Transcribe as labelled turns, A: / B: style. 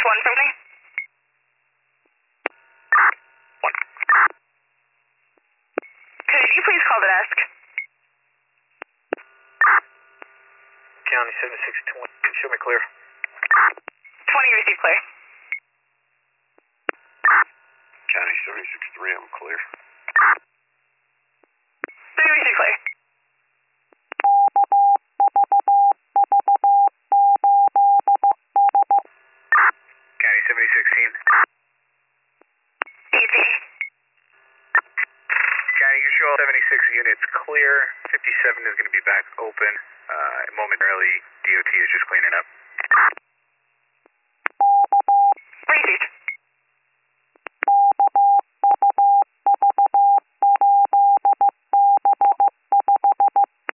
A: 1 from me. 1. Could you please call the desk?
B: County 7620, show me clear.
A: 20 receive clear.
C: County 76-3, I'm clear.
A: 3 receive clear.
B: County 7016.
A: 18.
B: County, you show all 76 units clear. 57 is going to be back open momentarily. DOT is just cleaning up.